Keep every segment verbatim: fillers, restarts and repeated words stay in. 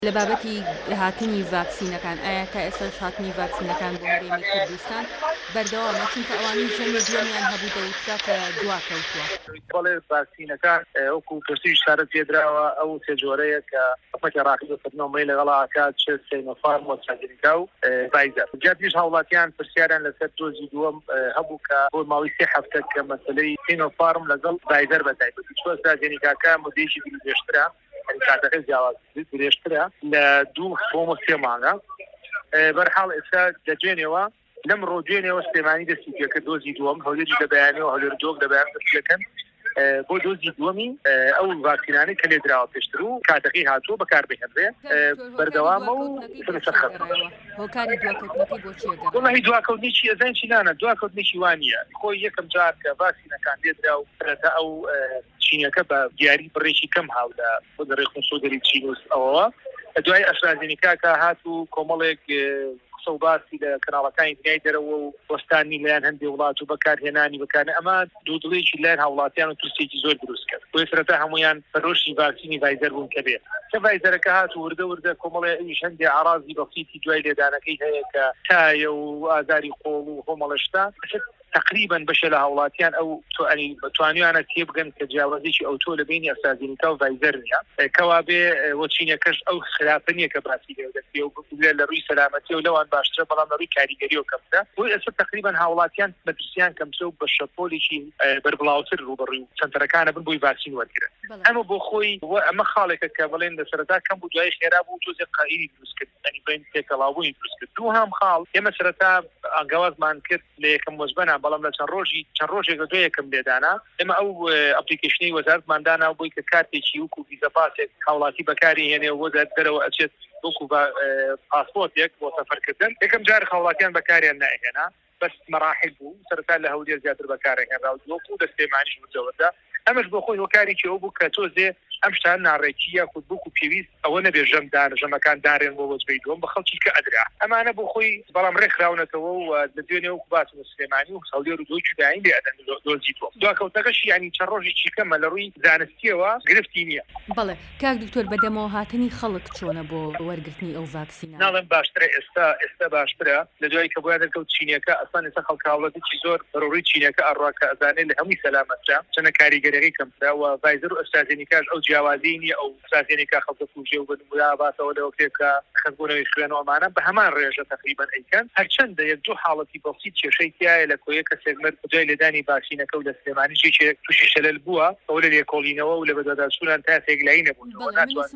لە بابەتی هاتنی ڤاکسینەکان ئایا تا ئێستاش هاتنی ڤاکسینەکان بۆ هەرێمی کوردستان بەردەوامە چونکە ئەوانەی ژەمی دووەمیان هەبوو دەوترا کە دواکەوتووە؟ بەڵێ ڤاکسینەکان وەکو پرسیش شارە پێدراوە ئەو سێ جۆرەیە کە حکومەتی ڕاکردنەوەی لەگەڵ ئاکات چ سینۆفارم و ئەسترازینیکا و فایزەر. جا دیش هاوڵاتیان پرسیاریان لەسەر دۆزی دووەم هەبوو کە بۆ ماوەی سێ هەفتە کە مەسەلەی سینۆفارم لەگەڵ فایزەر بەتایبەتی چۆن ئەسترازینیکاکە مودەیەکی درێژترە کاتەکە جیاواز درێژترە لە دوو بۆ سێ مانگە. بەرحاڵ ئێستا دەجێنەوە لەم ڕۆ دوێنێەوە سلێمانی دەستی پێکە دۆزی دووەم هەولێری دەبیانەوە هەولێر جۆک دەبیان دەستەکەن بۆ دۆزی دووەمی ئەو ڤاکسینانەی کە لێ دراوە پێشتر و کاتەکەی هاتووە بەکاربهێنرێ بەردەوامە و هۆکاری دواکەوتنەکەی بۆ چیە؟ وەڵاهی دواکەوتنێکی ئەزان چی نانە دواکەوتنێکی وانە خۆی یەکەم جار کە ڤاکسینەکان لێ درا و ئەو چینەکە بە دیاری بڕێکی کەم هاودا بۆ دەڕێ خونسۆدەری چینوس ئەوەوە دوای ئەسترازینیکا کە هاتوو کۆمەڵێک سەوباسی لە کەناڵەکانی دنیای دەرەوە و وەستانی لایەن هەندێک وڵات و بەکارهێنانی بەکارە ئەمە دوودڵێکی لایەن هاوڵاتیان و ترسێکی زۆر دروست کرد بۆیە سەرەتا هەمویان بەڕۆشی ڤاکسینی فایزەر بوون کە بێت کە فایزەرەکە هاتوو وردە وردە کۆمەڵێ ئەویش هەندێک عەرازی بەسیطی دوای لێدانەکەی هەیە کە تایە و ئازاری خۆڵ و هۆمەڵەشتا تقریبا بەشە لە هاوڵاتیان ئەو توانیانە تێبگەن کە جیاوازێکی ئەوتۆ لە بینی ئەسترازینیکا و فایزەر نیە کەوا بێ وەچینەکەش ئەو خراپە نییە کە باسی لێ دەکرێت و بگوێ لە ڕووی سەلامەتی و لەوان باشترە بەڵام لە ڕووی کاریگەری و کەمترە بۆی ئێستا تقریبا هاوڵاتیان مەترسیان کەمترە و بە شەپۆلێکی بەربڵاوتر ڕوبەڕووی سنتەرەکانە بن بۆی ڤاکسین وەرگرن ئەمە بۆ خۆی ئەمە خاڵێکە کە بڵێن لە سەرەتا کەم بوو دوای خێرا بوو تۆزێ قائیلی دروست کرد ئەنی بین تێکەڵاوبوونی دروست کرد دووهام خاڵ ئێمە سەرەتا ئەنگەوازمان کرد لە یەکەم وەزبەنە بەڵام لە چەند ڕۆژی چەند ڕۆژێکە دوای یەکەم لێدانا ئێمە ئەو ئەپلیکیشنەی وەزارەتماندانا بۆی کە کارتێکی وەکو ڤیزە پاسێک هاوڵاتی بەکاری هێنێ و دەرەوە ئەچێت وەکو پاسپۆرتێک بۆ سەفەرکردن یەکەم جار هاوڵاتیان بەکاریان نائهێنا بەس مەراحل بوو سەرەتا لە هەولێر زیاتر بەکارهێنرا و وەکو دەستێمانیش بووەوەدا ئەمەش بۆ خۆی هۆکارێکی ئەو بوو کە تۆزێ ئەم شتان ناڕێکیە خود بووکو پێویست ئەوە نەبێ ژەمدان ژەمەکان دارێن بۆ وەزبەی دووەم بە خەڵکی کە ئەدرا ئەمانە بۆ خۆی بەڵام ڕێکخراونەتەوە و لە دوێنێ وەکو باسم سلێمانی و هەولێر و دۆی جوداین لێ ئەدەن دۆزی دووەم دواکەوتنەکەشی ینی چەند ڕۆژێکی کەمە لە ڕووی زانستیەوە گرفتی نییە. بەڵێ کاک دکتۆر بەدەمەوە هاتنی خەڵک چۆنە بۆ وەرگرتنی ئەو ڤاکسینە؟ ناڵێن باشترە ئێستا ئێستا باشترە لە دوای کە بۆیان دەکەوت چینەکە ئەسان ئێستا خەڵک هاوڵاتێکی زۆر بەڕۆڕی چینەکە ئەڕواکە ئەزانێت لە هەمووی سەلامەترا چەنە کاریگەریەکەی کەمترا و فایزەر و ئەسترازینیکاش ئەو جیاوازی نیە ئەو ئەسترازینیکا خەڵکە فروشێ و بنمودا باسەوە لەوە پێکە خەزبوونەوەی خوێنەوەمانە بە هەمان ڕێژە تقریبا ئەیکەن هەرچەندە یەک دوو حاڵەتی بەسیط کێشەی تایە لە کۆیە کەسێک مرد دوای لێدانی ڤاکسینەکە و لە سلێمانی چێک تووشی شەلل بووە ئەو لە لێکۆڵینەوە و لە بەدەداچوونان تا تێکلایی نەبوو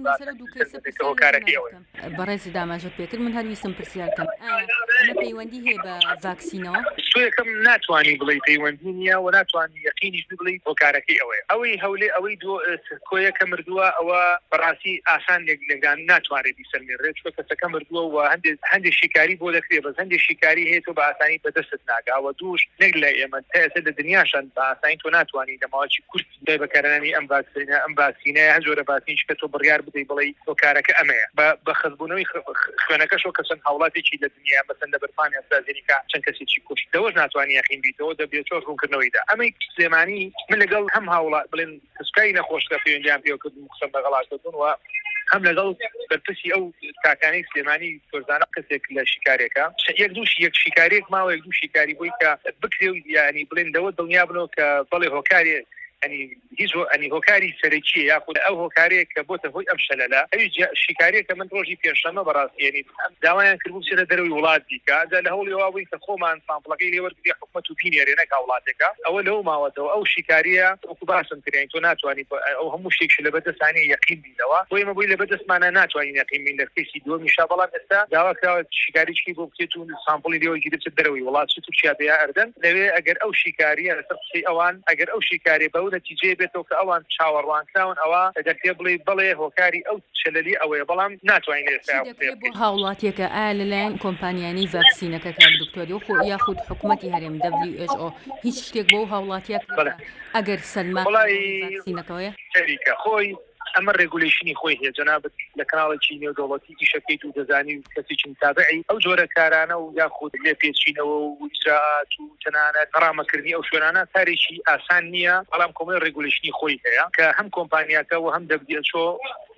بەڕێزی داماژت پێکرد من هەرویستم پرسیارکەم ئەمە پەیوەندی هەیە بە ڤاکسینەوە؟ یەکەم ناتوانانی بڵێ پەیوەندی نییە و ناتوانانی یەقینیش بڵێ هۆکارەکەی ئەوەیە ئەوەی هەولێ ئەوەی کۆیە کە مردووە ئەوە بەڕاستی ئاسان لێگان ناتوانێت بیسەرمێنرێت چۆن کەسەکە مردووە و هەندێک شیکاری بۆ دەکرێت بەس هەندێک شیکاری هەیە تۆ بە ئاسانی بەدەستت ناگاوە دووش نەک لە ئێمە تەسە لە دنیاشان بە ئاسانی تۆ ناتوانانی لە ماوەی کورت دای بەکارانی ئەم ڤاکسینە ئەم ڤاکسینەیە هەر جۆرە ڤاکسینش کە تۆ بڕیار بدەی بڵێ هۆکارەکە ئەمەیە بە خەزبوونەوەی خوێنەکەشەوە کە چەند هاوڵاتێکی لە دنیا مەسەن لە بەرپانی ئەسترازینیکا چەند کەسێکی کوشت دەوەش ناتوانانی یەقین بیتەوە دەبێت چۆن ڕوونکردنەوەیدا ئەمەی سلێمانی من لەگەڵ هەم هاوڵات بڵێن کەسکای نەخۆشکە پەیوەندیان پێوەکردن قسەم بەگەڵاشدەبوون و هەم لەگەڵ بەرپرسی ئەو کاکانەی سلێمانی تۆرزانە کەسێک لە شیکارێکە یەک دووش یەک شیکارێک ماوە یەک دوو شیکاری بووی کە بکرێ و یانی بڵێن دەوە دڵنیا بنەوە کە بەڵێ هۆکارێ ئەنی هیچ ئەنی هۆکاری سەرەکیە یاخود ئەو هۆکارەیە کە بۆتە هۆی ئەم شەلەلە ئەوی شیکارێک کە من ڕۆژی پێشەمە بەڕاستیێنی داوایان کردبوو چێتە دەرەوەی وڵات دیکە جا لە هەوڵێەوە بووی کە خۆمان سامپڵەکەی لێوەرگری حکومەت و بینێرێ نەک وڵاتێکە ئەوە لەو ماوەتەوە ئەو شیکاریە وەکو باسم کردین تۆ ناتوانانی ئەو هەموو شتێکش لە بەدەستانی یەقین بینەوە بۆ ئێمە بووی لە بەدەستمانە ناتوانین یەقین بین لە کەسی دووەمیشا بەڵام ئێستا داواکراوە شیکاریشکی بۆ بکرێت و سامپڵی لێوەرگری بچێت دەرەوەی وڵات چ تورکیا بیا ئەردەن لەوێ ئەگەر ئەو شیکاریە لەسەر قسەی ئەوان ئەگەر ئەو شیکاری بەو نەتیجەیە بێتەوە کە ئەوان چاوەڕوانکراون ئەوە دەکرێ بڵێ بڵێ هۆکاری ئەو شەلەلی ئەوەیە بەڵام ناتوانین ئێستا هاوڵاتیەکە ئایا لەلایەن کۆمپانیانی ڤاکسینەکە کار دکتۆری خۆ یاخود حکومەتی هەرێم دبلیو ئێچ ئۆ هیچ شتێک بۆ هاوڵاتیەک ئەگەر سەلمان ڤاکسینەکەوەیە شەریکە خۆی ئەمە ڕێگولیشنی خۆی هەیە جەنابەت لە کەناڵێکی نێودەوڵەتی ئیشەکەیت و دەزانی و کەسێکی متابعی ئەو جۆرە کارانە و یاخود لێ پێچینەوە و ئیجرات و تەنانەت ڕامەکردنی ئەو شوێنانە کارێکی ئاسان نییە بەڵام کۆمەڵ ڕێگولیشنی خۆی هەیە کە هەم کۆمپانیاکە و هەم دەبلی ئێچ ئۆ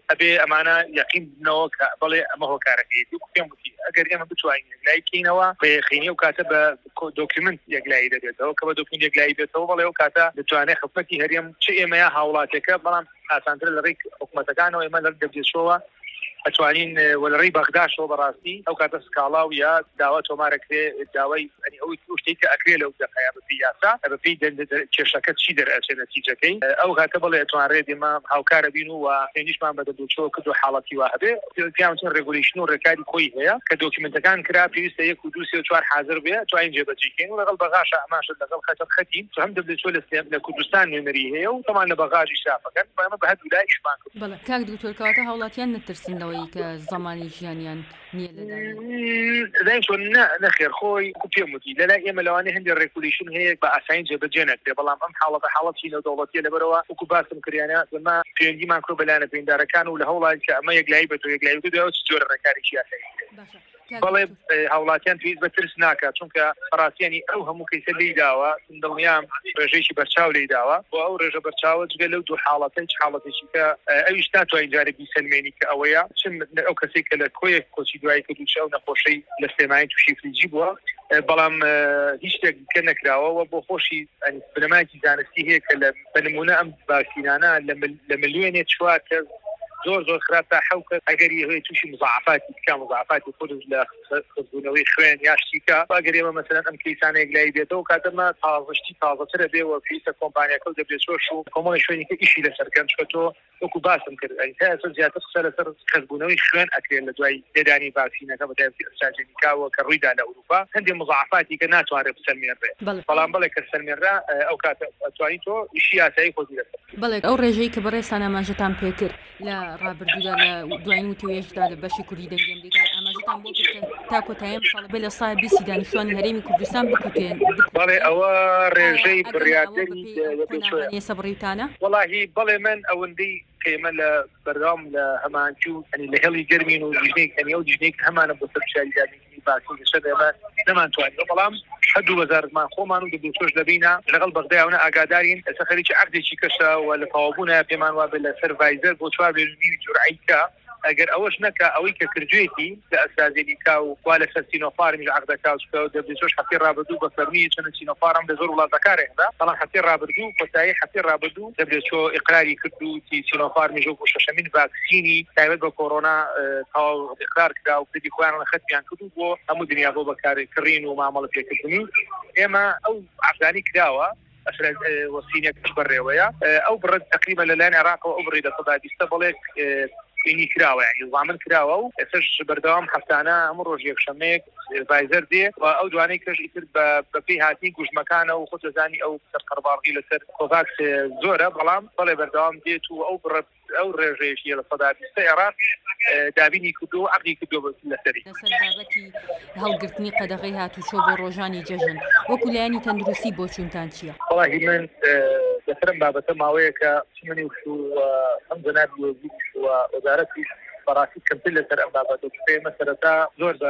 ئەبێ ئەمانە یەقینبنەوە کە بەڵێ ئەمە هۆکارەکەی پێم وتی ئەگەر ئێمە بتوانین یەکلایکەینەوە بە یەقینی و کاتە بە دۆکیومنت یەکلایی دەبێتەوە کە بە دۆکیومنت یەکلایی بێتەوە بەڵێ ئەو کاتە دەتوانێت خزمەتی هەرێم چ ئێمەیە هاوڵاتێکە بەڵام ئاسانترە لە ڕێی حکوومەتەکانەوە ئێمە لەر دەبێتەوە ئەتوانین وەلەڕێی بەغداشەوە بەڕاستی ئەو کاتە سکاڵا و یا داوا تۆمارەکرێ داوای ئەوەی شتێک کە ئەکرێ لەو دەقەیە بەپێی یاسا بەپێی کێشەکە چی دەرئەچێ نەتیجەکەی ئەو کاتە بەڵێ ئەتوانرێت ئێمە هاوکارە بین و هێنیشمان بە دەبێتەوە کردو حاڵەتی وا هەبێ پیاوچەند ڕێگولیشن و ڕێکاری خۆی هەیە کە دۆکیومنتەکان کرا پێویستە یەک و دوو سێ و چوار حاضر بێ توانین جێبەجێکەین و لەگەڵ بەغاشە ئەماشە لەگەڵ خەتەر خەتیم هەم دەبێتەوە لە کوردستان نوێنەری هەیە و تەمان لە بەغاژی شافەکەن ئەمە بە هەردوو لای ئیشمان کرد. بەڵێ کاک دکتۆر کەواتە هاوڵاتیان نەترسنەوەی کە زمانی ژیانیان نییە لەدایک چۆن نەخێر خۆی پێم وتی لەلای ئێمە لەوانەیە هەندێک ڕێگولیشن هەیە بە ئاسایی جێبەجێ نەکرێ بەڵام ئەم حاڵەتە حاڵەتی نەودەوڵەتیە لەبەرەوە وەکو باسم کردیانە زەما پەیوەندیمان کرد بەلایەنە پەیوەنددارەکان و لە هەوڵان کە ئەمە یەکلایی بەتۆ یەکلایی بدوێت چ جۆرە ڕێکاری سیاسەی بەڵێ هاوڵاتیان پێویست بە ترس ناکات چونکە بەڕاستیانی ئەو هەموو کەیسە لێی داوە دڵنیام ڕێژەیەکی بەرچاو لێی داوە بۆ ئەو ڕێژە بەرچاوە جگە لەو دوو حاڵەتەی حاڵەتێکی کە ئەویش ناتوانین جارێکی سلمێنی کە ئەوەیە چن ئەو کەسێک کە لە کۆیەک کۆچی دوایی کە دووچە ئەو نەخۆشەی لە سلێمانی تووشی فریجی بووە بەڵام هیچ شتێک کە نەکراوەوە بۆ خۆشی بنەمایکی زانستی هەیە کە لە بەنمونە ئەم ڤاکسینانە لە ملیۆنێ چوار کەس زۆر زۆر خراپە حوکە ئەگەری هەیە تووشی مزعفاتی بکە مزعفاتی خودش لە خزبوونەوەی خوێن یا شتیکە ئەگەر ئێمە مەسەلەن ئەم کەیسانە یەکلایی بێتەوە کاتەمە تازەشتی تازەترە بێ و پێویستە کۆمپانیاکە و دەبێت زۆر و کۆمەڵی شوێنێکە ئیشی لەسەرکەن چکە تۆ وەکو باسم کرد ئەیسا زیاتر قسە لەسەر خزبوونەوەی خوێن ئەکرێن لە دوای لێدانی ڤاکسینەکە بە تایبەتی ئەستراجێنیکاوە کە ڕوویدا لە ئەوروپا هەندێک مزعفاتی کە ناتوانرێت بسەلمێنرێ بەڵام بەڵێ کە سەلمێنرا ئەو کاتە ئەتوانی تۆ ئیشی یاسایی خۆتی لەسەر بەڵێ ئەو ڕێژەی کە بەڕێستان ئاماژەتان پێکرد لە ڕابردوودا لە دوایین وتوێژدا لە بەشی کوردی دەنگی ئەمریکا ئاماژەتان بۆ کرد تا کۆتایی ئەم ساڵە بێ لە سای بیستی دانیشتوانی هەرێمی کوردستان بکوتێن بەڵێ ئەوە ڕێژەی بڕیاردەی سەبڕیتانە وەڵاهی بەڵێ من ئەوەندەی ئێمە لە بەردەوام لە هەمانچوو ئەنی لە هێڵی گەرمین و دیژنێک ئەنی ئەو دیژنێک هەمانە بۆ سەرچاریدانی باسی شەد ئێمە نەمانتوانین بەڵام هەردوو وەزارەتمان خۆمان و دەبێتۆش لەبینە لەگەڵ بەغدایەوە ئاگادارین ئەسە خەریکی عەقدێکی کەشە و لە تەواوبوونە پێمان وابێت لە سەرڤایزەر بۆ چوار ملیۆنی جورعیکە ئەگەر ئەوەش نەکە ئەوەی کە کردوێتی لە ئەسترازێنیکا و وا لەسەر سینۆفارمی عەقدەکە و دەبێتۆش هەفتەی ڕابردوو بە فەرمی چەند سینۆفارم لە زۆر وڵاتەکارێکدا بەڵام هەفتەی ڕابردوو کۆتایی هەفتەی ڕابردوو دەبێتۆ ئیقراری کردو تی سینۆفارمی ژۆ بۆ شەشەمین ڤاکسینی تایبەت بە کۆڕۆنا تەواو ئیقرار کرا و کردی خۆیان لە خەتیان کردو بۆ هەموو دنیا بۆ بەکارکردین و مامەڵە پێکردنی ئێمە ئەو عەقدانی کراوە وەسینێکش بەڕێوەیە ئەو بڕێت تقریبا لەلایەن عێراقەوە ئەو بڕێ دەسەدا بیستە بەڵێک اینی کراوە یعنی ضامن کراوە و ئێستاش بەردەوام هەفتانە هەموو ڕۆژ یەکشەمەیەک ڤایزەر دێ و ئەو دوانەی کەش ئیتر بەپێی هاتنی گوژمەکانە و خۆ دەزانی ئەو سەرقەرباڵغی لەسەر کۆڤاکس زۆرە بەڵام بەڵێ بەردەوام دێت و ئەو بڕێت ئەو ڕێژەیەشیە لە سەدا بیستە عێراق دابینی کردو و عەقدی کردو لەسەری لەسەر بابەتی هەڵگرتنی قەدەغەی هاتوچۆ بۆ ڕۆژانی جەژن وەکو لایەنی تەندروستی بۆ چوونتان چییە؟ وەڵاهی من لەسەرم بابەتە ماوەیە کە منی وش و ئەم جەنابی وەزیریش و وەزارەتیش بەڕاستی کەمتر لەسەر ئەم بابەتە پێمە سەرەتا زۆر بە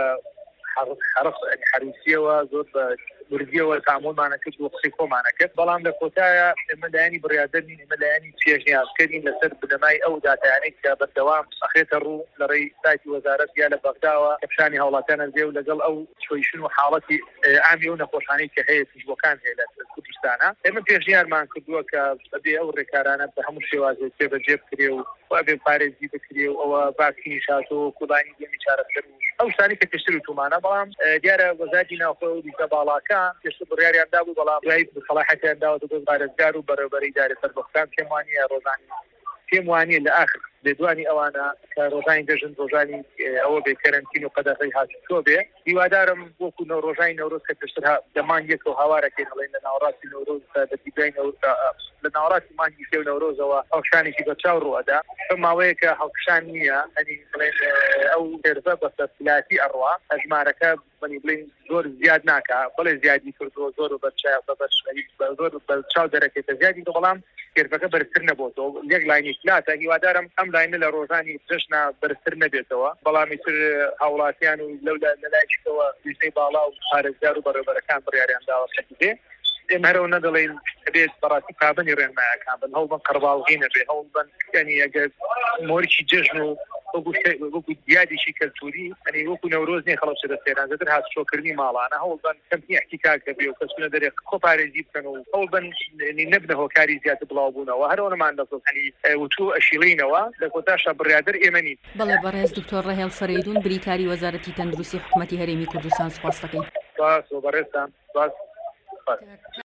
حرف حریصیەوە زۆر بە وردیەوە تامۆلمانە کرد و قسەی خۆمانە کرد بەڵام لە کۆتایە ئێمە لایەنی بڕیاردەرین ئێمە لایەنی پێشنیازکردین لەسەر بنەمای ئەو داتایانەی کە بەردەوام ئەخێتە ڕوو لە ڕێی سایتی وەزارەت یا لە بەغداوە کە پیشانی هەوڵاتیانە دێ و لەگەڵ ئەو چۆیشن و حاڵەتی عامی و نەخۆشانەی کە هەیە پێشبووەکان هەیە لە کوردستانە ئێمە پێشنیارمان کردووە کە بەبێ ئەو ڕێکارانە بە هەموو شێوازێک جێبەجێ بکرێ و وابێ پارێزی بکرێ و ئەوە ڤاکسینی شاتۆ کوڵانی دێمی چارەسەر و ئەو شتانی کە پێشتر وتومانە بەڵام دیارە وەزارەتی ناوخۆ و دیکە باڵاکان پێشتر بڕیاریاندا بوو بەڵام دوای بەسەڵاحەتیان داوە دەبێت پارێزگار و بەڕێوەبەری دارە سەربەختان پێم وانییە ڕۆژانی پێم وانییە لە ئاخر لێدوانی ئەوانە کە ڕۆژانی دەژن ڕۆژانی ئەوە بێ کەرەنتین و قەدەغەی هاتوچۆ بێ هیوادارم وەکو ڕۆژانی نەورۆز کە پێشتر دەمان یەک و هاوارەکەین هەڵێن لە ناوەڕاستی نەورۆز بەتیبای لە ناوەڕاستی مانگی سێ و نەورۆزەوە هەڵکشانێکی بەچاو ڕوەدا بەم ماوەیە کە هەڵکشان نییە هەنی بڵێن ئەو دەرزە بە سەرفلاتی ئەڕوا هەژمارەکە بەنی بڵین زۆر زیاد ناکە بەڵێ زیادی کردووە زۆر و بەرچاو زۆر بەچاو دەرەکێتە زیادی بەڵام کێرفەکە بەرزتر نەبووەوە یەک لاینی فلاتە هیوادارم ئەم لاینە لە ڕۆژانی جەژنا بەرزتر نەبێتەوە بەڵامی تر هاوڵاتیان و لەو لەلایەکەوە دیژنەی باڵا و پارێزگار و بەڕێوەبەرەکان بڕیاریان داوە دێ ئێمە هەرەوە نەدەڵێن دەبێت بەڕاستی پابەنی ڕێنمایەکان بن هەوڵ بن قەرباڵغی نەبێ هەوڵ بن یعنی ئەگەر مۆریکی جەژن و وەکو دیادێکی کەلتوری ئەنی وەکو نەورۆز نیە خەڵک چێتە سێران زەتر هاتوچۆکردنی ماڵانە هەوڵ بن کەمپنی احتیکاک دەبێ و کەسونە دەرێ خۆپارێزی بکەن و هەوڵ بن نەبنە هۆکاری زیاتر بڵاو بوونەوە هەرەوەمان دەزڵ هەنی وتو ئەشیلینەوە لە کۆتاشە بڕیادر ئێمە نین. بەڵێ بەڕێز دکتۆر ڕەهێڵ فەرەیدون بریکاری وەزارەتی تەندروستی حکوومەتی هەرێمی کوردستان سوپاس دەکەین. باس بەڕێزتان باس.